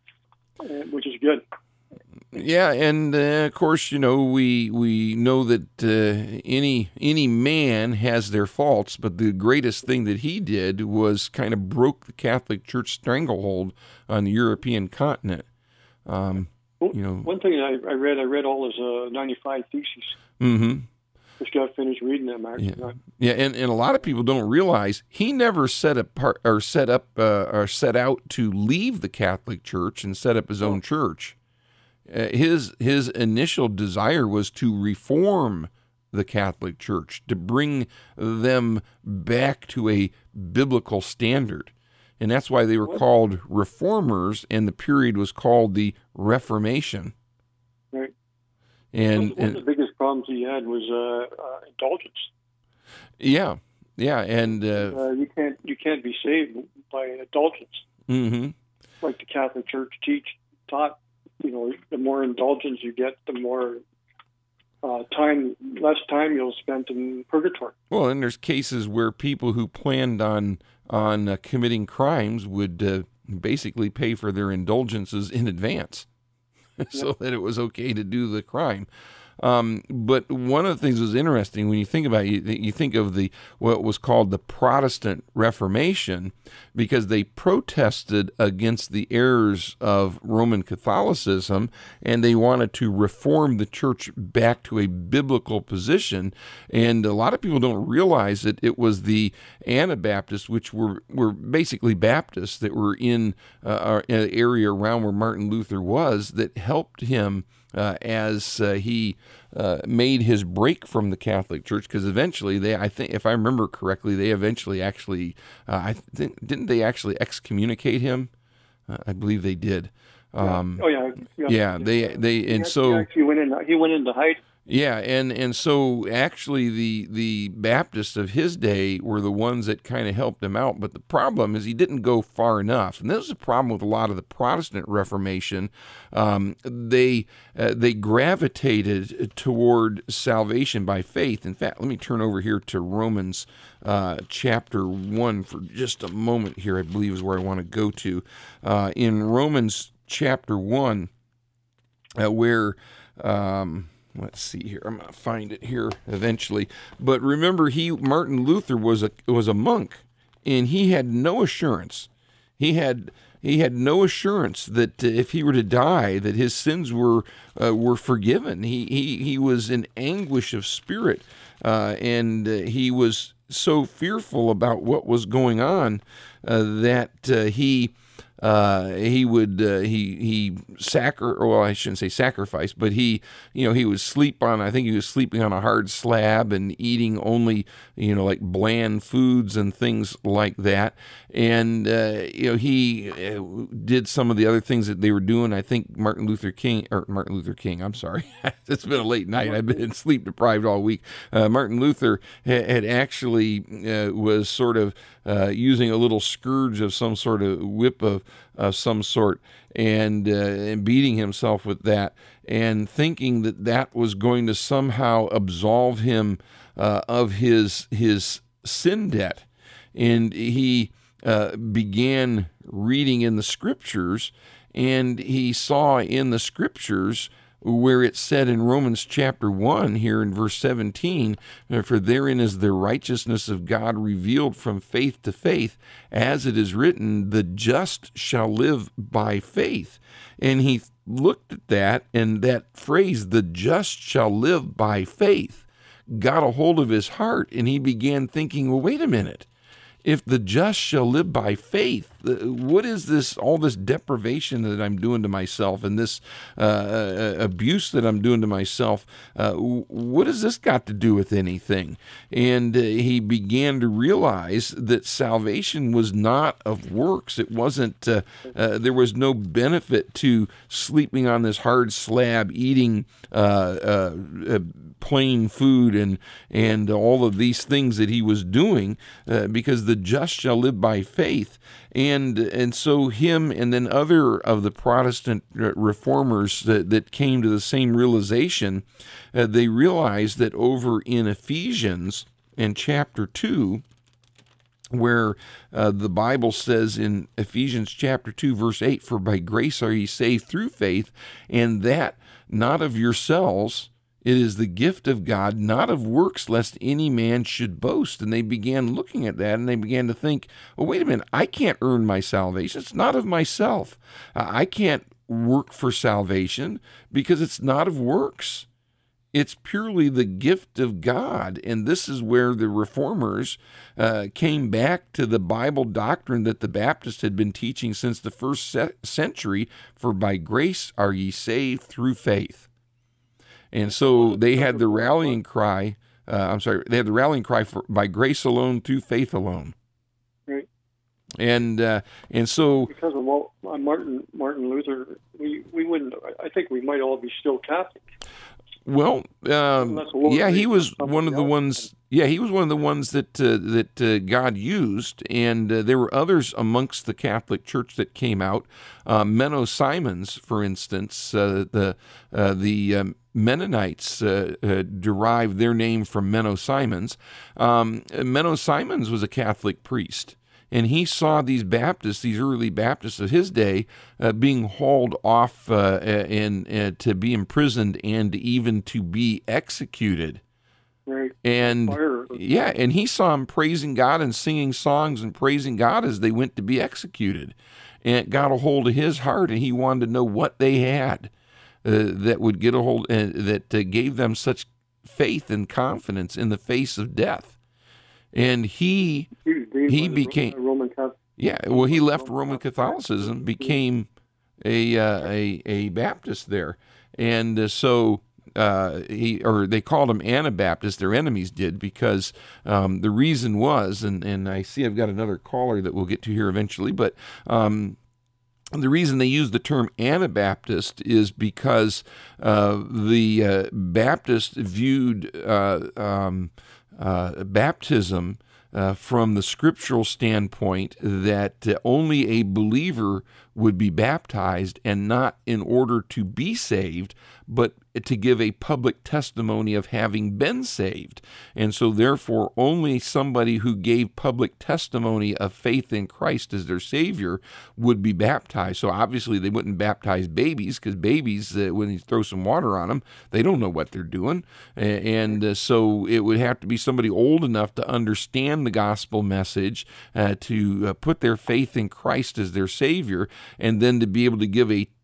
uh, which is good. Yeah, and uh, of course, you know, we we know that uh, any any man has their faults, but the greatest thing that he did was kind of broke the Catholic Church stranglehold on the European continent. Um, Well, you know, one thing I, I read, I read all his uh, ninety-five Theses. Mm-hmm. Just got finished reading them, actually. Yeah, yeah, and, and a lot of people don't realize he never set apart or set up uh, or set out to leave the Catholic Church and set up his own church. Uh, his his initial desire was to reform the Catholic Church, to bring them back to a biblical standard. And that's why they were called reformers, and the period was called the Reformation. Right. And, one, one of the biggest problems he had was uh, uh, indulgence. Yeah, yeah, and uh, uh, you can't you can't be saved by indulgence. Mm-hmm. Like the Catholic Church teach taught, you know, the more indulgence you get, the more uh, time, less time you'll spend in purgatory. Well, and there's cases where people who planned on on uh, committing crimes would uh, basically pay for their indulgences in advance, so that it was okay to do the crime. Um, but one of the things that was interesting when you think about it, you, you think of the what was called the Protestant Reformation, because they protested against the errors of Roman Catholicism, and they wanted to reform the church back to a biblical position. And a lot of people don't realize that it was the Anabaptists, which were, were basically Baptists that were in uh, an area around where Martin Luther was, that helped him Uh, as uh, he uh, made his break from the Catholic Church, because eventually they, I think, if I remember correctly, they eventually actually, uh, I think, didn't they actually excommunicate him? Uh, I believe they did. Um, yeah. Oh yeah, yeah. Yeah, they they and he so he went in. He went into hiding. Yeah, and, and so actually the the Baptists of his day were the ones that kind of helped him out. But the problem is he didn't go far enough. And this is a problem with a lot of the Protestant Reformation. Um, they uh, they gravitated toward salvation by faith. In fact, let me turn over here to Romans uh, chapter one for just a moment here, I believe is where I want to go to. Uh, in Romans chapter one, uh, where... Um, Let's see here. I'm going to find it here eventually. But remember, he Martin Luther was a was a monk, and he had no assurance. He had he had no assurance that if he were to die, that his sins were uh, were forgiven. He he he was in anguish of spirit, uh, and uh, he was so fearful about what was going on uh, that uh, he. uh, he would uh, he he sacri- well I shouldn't say sacrifice, but he you know he would sleep on I think he was sleeping on a hard slab and eating only you know like bland foods and things like that. And uh, you know he uh, did some of the other things that they were doing. I think Martin Luther King or Martin Luther King. I'm sorry, it's been a late night. I've been sleep deprived all week. Uh, Martin Luther ha- had actually uh, was sort of uh, using a little scourge of some sort of whip of of some sort and uh, and beating himself with that and thinking that that was going to somehow absolve him uh, of his his sin debt. And he uh, began reading in the scriptures, and he saw in the scriptures where it said in Romans chapter one here in verse seventeen, for therein is the righteousness of God revealed from faith to faith, as it is written, the just shall live by faith. And he looked at that, and that phrase, the just shall live by faith, got a hold of his heart, and he began thinking, well, wait a minute. If the just shall live by faith, what is this, all this deprivation that I'm doing to myself and this uh, abuse that I'm doing to myself, uh, what has this got to do with anything? And uh, he began to realize that salvation was not of works. It wasn't, uh, uh, there was no benefit to sleeping on this hard slab, eating uh, uh, uh, plain food and and all of these things that he was doing, uh, because the just shall live by faith. And and so him and then other of the Protestant reformers that, that came to the same realization, uh, they realized that over in Ephesians in chapter two, where uh, the Bible says in Ephesians chapter two, verse eight, for by grace are ye saved through faith, and that not of yourselves, it is the gift of God, not of works, lest any man should boast. And they began looking at that, and they began to think, oh, wait a minute, I can't earn my salvation. It's not of myself. I can't work for salvation because it's not of works. It's purely the gift of God. And this is where the reformers uh, came back to the Bible doctrine that the Baptists had been teaching since the first century, for by grace are ye saved through faith. And so they had the rallying cry, uh, I'm sorry, they had the rallying cry for by grace alone, through faith alone. Right. And uh, and so... Because of Martin Martin Luther, we, we wouldn't, I think we might all be still Catholic. Well, um, yeah, he was one of the ones. Yeah, he was one of the ones that uh, that uh, God used, and uh, there were others amongst the Catholic Church that came out. Uh, Menno Simons, for instance, uh, the uh, the um, Mennonites uh, uh, derived their name from Menno Simons. Um, Menno Simons was a Catholic priest. And he saw these Baptists, these early Baptists of his day, uh, being hauled off uh, and uh, to be imprisoned and even to be executed. Right. And Fire. yeah, and he saw them praising God and singing songs and praising God as they went to be executed. And it got a hold of his heart, and he wanted to know what they had uh, that would get a hold, uh, that uh, gave them such faith and confidence in the face of death. And he he became Roman Catholic. Yeah, well, he left Roman Catholicism, became a uh, a a Baptist there, and uh, so uh, he or they called him Anabaptist. Their enemies did, because um, the reason was, and and I see I've got another caller that we'll get to here eventually, but. Um, The reason they use the term Anabaptist is because uh, the uh, Baptist viewed uh, um, uh, baptism uh, from the scriptural standpoint that uh, only a believer would be baptized, and not in order to be saved, but to give a public testimony of having been saved. And so therefore only somebody who gave public testimony of faith in Christ as their Savior would be baptized. So obviously they wouldn't baptize babies, because babies, uh, when you throw some water on them, they don't know what they're doing. And uh, so it would have to be somebody old enough to understand the gospel message, uh, to uh, put their faith in Christ as their Savior, and then to be able to give a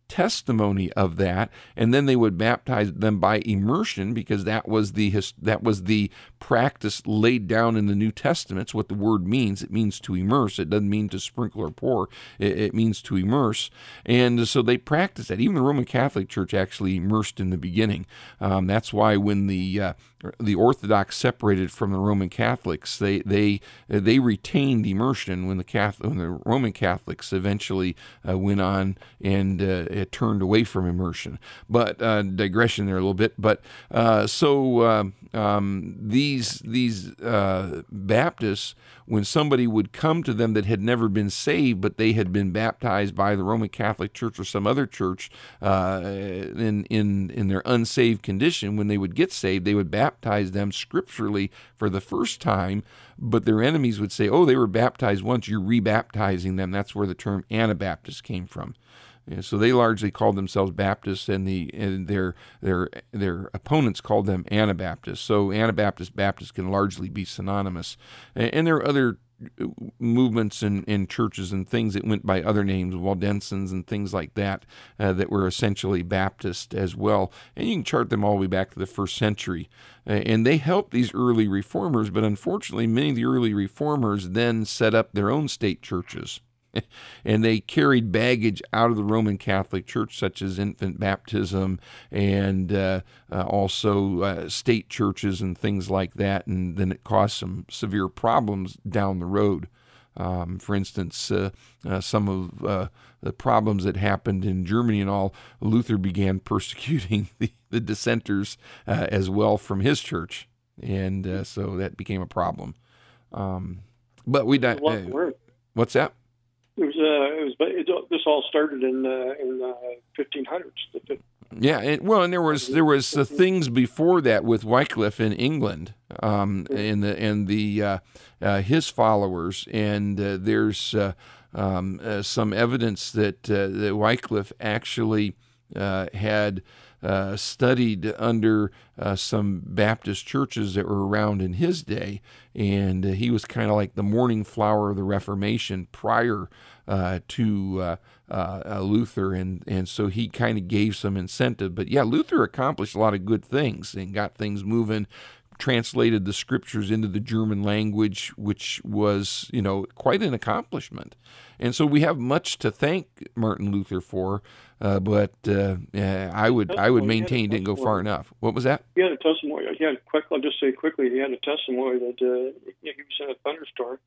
testimony of that, and then they would baptize them by immersion, because that was the that was the practice laid down in the New Testament. It's what the word means. It means to immerse. It doesn't mean to sprinkle or pour. It, it means to immerse. And so they practiced that. Even the Roman Catholic Church actually immersed in the beginning. Um, that's why when the uh, the Orthodox separated from the Roman Catholics, they they they retained immersion when the Catholic, when the Roman Catholics eventually uh, went on and uh, it turned away from immersion. But uh, digression there a little bit. But uh, so uh, um, these these uh, Baptists, when somebody would come to them that had never been saved, but they had been baptized by the Roman Catholic Church or some other church uh, in in in their unsaved condition, when they would get saved, they would baptize them scripturally for the first time. But their enemies would say, "Oh, they were baptized once. You're rebaptizing them." That's where the term Anabaptist came from. Yeah, so they largely called themselves Baptists, and the and their their their opponents called them Anabaptists. So Anabaptist, Baptist can largely be synonymous. And, and there are other movements and, and churches and things that went by other names, Waldensians and things like that, uh, that were essentially Baptist as well. And you can chart them all the way back to the first century. Uh, and they helped these early reformers, but unfortunately many of the early reformers then set up their own state churches. And they carried baggage out of the Roman Catholic Church, such as infant baptism and uh, uh, also uh, state churches and things like that. And then it caused some severe problems down the road. Um, for instance, uh, uh, some of uh, the problems that happened in Germany and all, Luther began persecuting the, the dissenters uh, as well from his church. And uh, so that became a problem. Um, but we... Di- uh, what's that? It was. Uh, it was. It, this all started in uh, in the fifteen hundreds. Yeah. And, well, and there was there was uh, things before that with Wycliffe in England, um, and the and the uh, uh, his followers, and uh, there's uh, um, uh, some evidence that uh, that Wycliffe actually uh, had uh, studied under uh, some Baptist churches that were around in his day, and uh, he was kind of like the morning flower of the Reformation prior uh, to uh, uh, Luther, and, and so he kind of gave some incentive. But yeah, Luther accomplished a lot of good things and got things moving, translated the scriptures into the German language, which was, you know, quite an accomplishment. And so we have much to thank Martin Luther for, uh, but uh, I would I would maintain it didn't go far enough. What was that? He had a testimony. He had quick. I'll just say quickly. He had a testimony that uh, he was in a thunderstorm,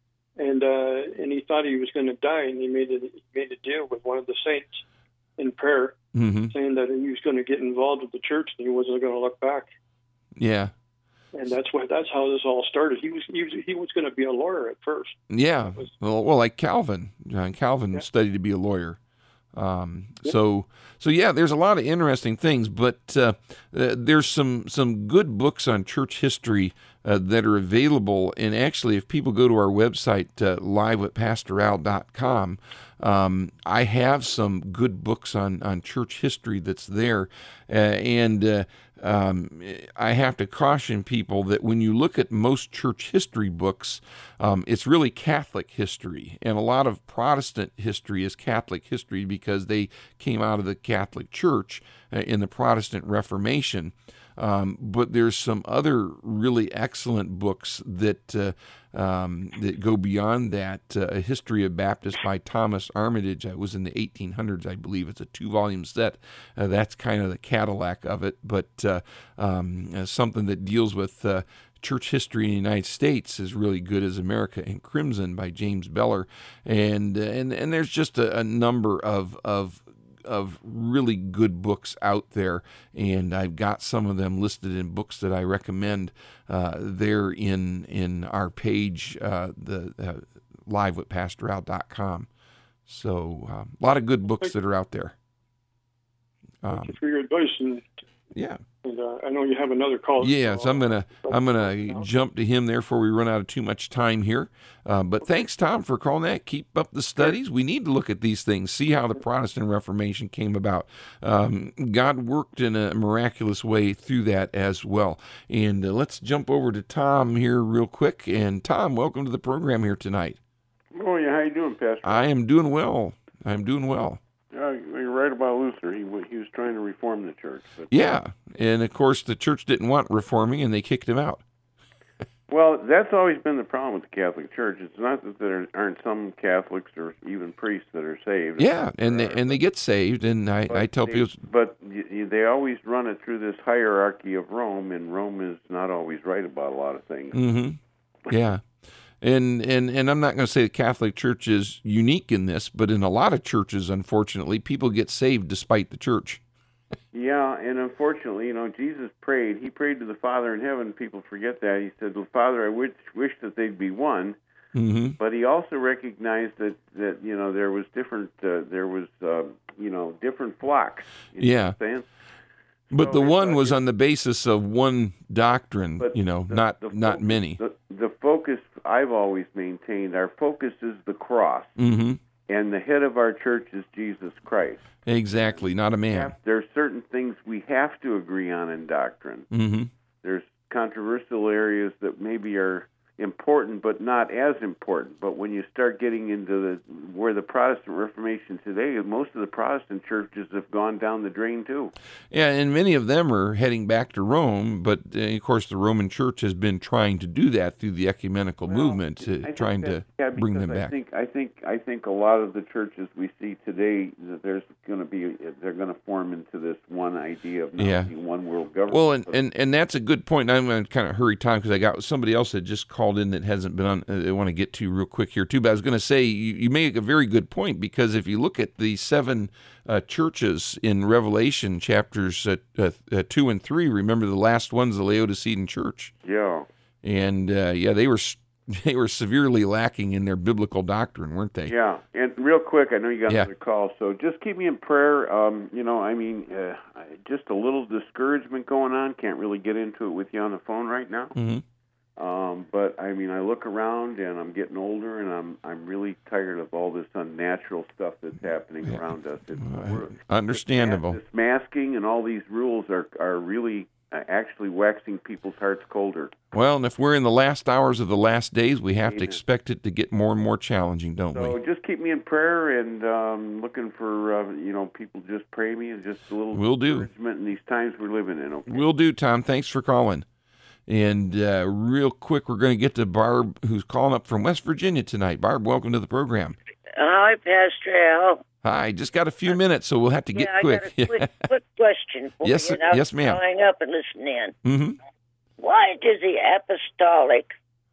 and uh, and he thought he was going to die, and he made a he made a deal with one of the saints in prayer, mm-hmm. saying that he was going to get involved with the church and he wasn't going to look back. Yeah. And that's why that's how this all started. He was he was he was going to be a lawyer at first. Yeah, well, well, like Calvin. John Calvin yeah. studied to be a lawyer. Um, yeah. So so yeah, there's a lot of interesting things, but uh, uh, there's some some good books on church history uh, that are available. And actually, if people go to our website, uh, live with pastor al dot com, um, I have some good books on on church history that's there, uh, and. Uh, Um, I have to caution people that when you look at most church history books, um, it's really Catholic history, and a lot of Protestant history is Catholic history because they came out of the Catholic Church uh, in the Protestant Reformation. Um, but there's some other really excellent books that uh, um, that go beyond that. Uh, A History of Baptists by Thomas Armitage. It was in the eighteen hundreds, I believe. It's a two-volume set. Uh, that's kind of the Cadillac of it. But uh, um, uh, something that deals with uh, church history in the United States is really good as America in Crimson by James Beller. And uh, and and there's just a, a number of of of really good books out there, and I've got some of them listed in books that I recommend uh, there in in our page, uh, the uh, live with pastor al dot com. So uh, a lot of good books that are out there. Um, Thank you for your advice. And, yeah. And, uh, I know you have another call. Yeah, so I'm gonna I'm gonna jump to him there before we run out of too much time here. Uh, but thanks, Tom, for calling that. Keep up the studies. We need to look at these things, see how the Protestant Reformation came about. Um, God worked in a miraculous way through that as well. And uh, let's jump over to Tom here real quick. And Tom, welcome to the program here tonight. Oh yeah, how you doing, Pastor? I am doing well. I'm doing well. Uh, you're right right about Luther. He wa- he was trying to reform the church. But, Yeah, and of course the church didn't want reforming, and they kicked him out. Well, that's always been the problem with the Catholic Church. It's not that there aren't some Catholics or even priests that are saved. Yeah, and they, There are, and they get saved, and I, but I tell they, people, but y- y- they always run it through this hierarchy of Rome, and Rome is not always right about a lot of things. mm-hmm, yeah, and and and I'm not going to say the Catholic Church is unique in this, but in a lot of churches, unfortunately, people get saved despite the church. Yeah, and unfortunately, you know, Jesus prayed. He prayed to the Father in heaven. People forget that. He said, well, Father, I wish, wish that they'd be one. Mm-hmm. But he also recognized that, that you know, there was different, uh, there was, uh, you know, different flocks. You know Yeah. what I'm saying? But So the it's, one uh, was it's- on the basis of one doctrine, But you know, the- not the not focus- many. The, the focus I've always maintained, our focus is the cross, Mm-hmm. and the head of our church is Jesus Christ. Exactly, not a man. There are certain things we have to agree on in doctrine. Mm-hmm. There's controversial areas that maybe are important but not as important. But when you start getting into the where the Protestant Reformation today, most of the Protestant churches have gone down the drain too. Yeah, and many of them are heading back to Rome, but uh, of course the Roman Church has been trying to do that through the ecumenical Well, movement, I uh, think trying that- to yeah, bring them because back. I think I think I think a lot of the churches we see today, that there's going to be they're going to form into this one idea of not Yeah. being one world government. Well, and, but- and, and that's a good point. I'm going to kind of hurry time because I got somebody else that just called in that hasn't been on. Uh, I want to get to real quick here too. But I was going to say you, you make a very good point, because if you look at the seven uh, churches in Revelation chapters uh, uh, uh, two and three, remember the last one's the Laodicean church, yeah. and uh, yeah, they were s- they were severely lacking in their biblical doctrine, weren't they? Yeah, and real quick, I know you got Yeah. another call, so just keep me in prayer. Um, you know, I mean, uh, just a little discouragement going on. Can't really get into it with you on the phone right now. Mm-hmm. Um, but I mean, I look around and I'm getting older, and I'm I'm really tired of all this unnatural stuff that's happening around us. It's, we're- Understandable. This masking and all these rules are are really uh, actually waxing people's hearts colder. Well, and if we're in the last hours of the last days, we have to Amen. expect it to get more and more challenging, don't So we? just keep me in prayer, and um, looking for uh, you know people just pray me and just a little Will do. encouragement in these times we're living in. Okay. Will do, Tom. Thanks for calling. And uh, real quick, we're going to get to Barb, who's calling up from West Virginia tonight. Barb, welcome to the program. Hi, Pastor Al. Hi, just got a few minutes, so we'll have to get yeah, quick. I got a quick, quick question for Yes, you. and I'll- yes, ma'am. I'll hang up and listen in. Mm-hmm. Why does the apostolic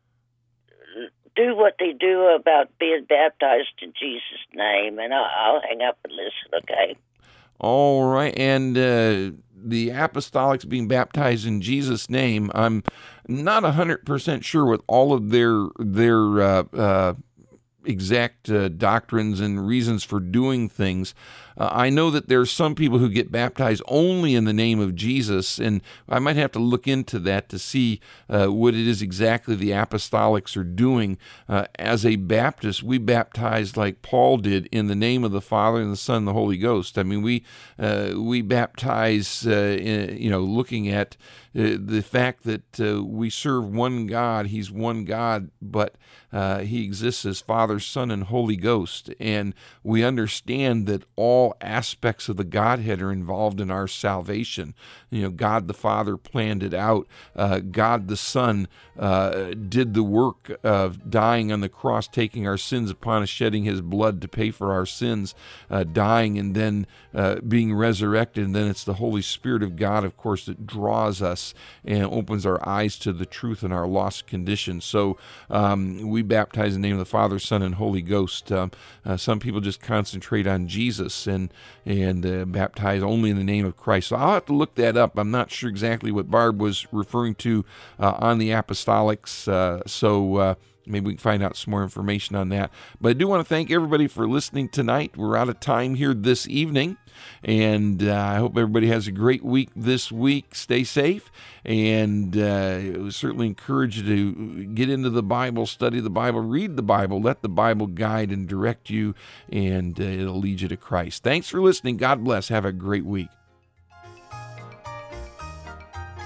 do what they do about being baptized in Jesus' name? And I'll, I'll hang up and listen, okay? All right, and uh, the apostolics being baptized in Jesus' name, I'm not one hundred percent sure with all of their their uh, uh, exact uh, doctrines and reasons for doing things. Uh, I know that there's some people who get baptized only in the name of Jesus, and I might have to look into that to see uh, what it is exactly the apostolics are doing. Uh, as a Baptist, we baptize like Paul did in the name of the Father and the Son and the Holy Ghost. I mean, we uh, we baptize, uh, in, you know, looking at uh, the fact that uh, we serve one God. He's one God, but uh, He exists as Father, Son, and Holy Ghost, and we understand that all aspects of the Godhead are involved in our salvation. You know, God the Father planned it out. Uh, God the Son uh, did the work of dying on the cross, taking our sins upon us, shedding His blood to pay for our sins, uh, dying and then uh, being resurrected. And then it's the Holy Spirit of God, of course, that draws us and opens our eyes to the truth in our lost condition. So um, we baptize in the name of the Father, Son, and Holy Ghost. Um, uh, some people just concentrate on Jesus and and uh, baptize only in the name of Christ. So I'll have to look that up. I'm not sure exactly what Barb was referring to uh, on the apostolics. Uh, so uh, maybe we can find out some more information on that. But I do want to thank everybody for listening tonight. We're out of time here this evening. And uh, I hope everybody has a great week this week. Stay safe, and uh, we certainly encourage you to get into the Bible, study the Bible, read the Bible, let the Bible guide and direct you, and uh, it'll lead you to Christ. Thanks for listening. God bless. Have a great week.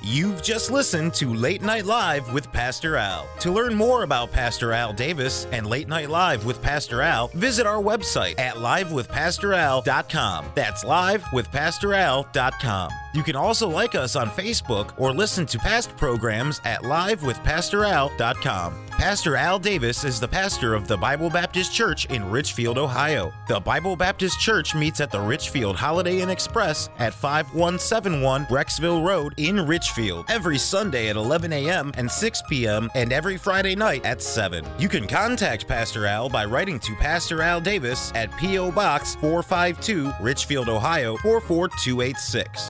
You've just listened to Late Night Live with Pastor Al. To learn more about Pastor Al Davis and Late Night Live with Pastor Al, visit our website at live with pastor al dot com. That's live with pastor al dot com. You can also like us on Facebook or listen to past programs at live with pastor al dot com. Pastor Al Davis is the pastor of the Bible Baptist Church in Richfield, Ohio. The Bible Baptist Church meets at the Richfield Holiday Inn Express at five one seven one Brecksville Road in Richfield every Sunday at eleven a.m. and six p.m. and every Friday night at seven. You can contact Pastor Al by writing to Pastor Al Davis at P O. Box four five two, Richfield, Ohio four four two eight six.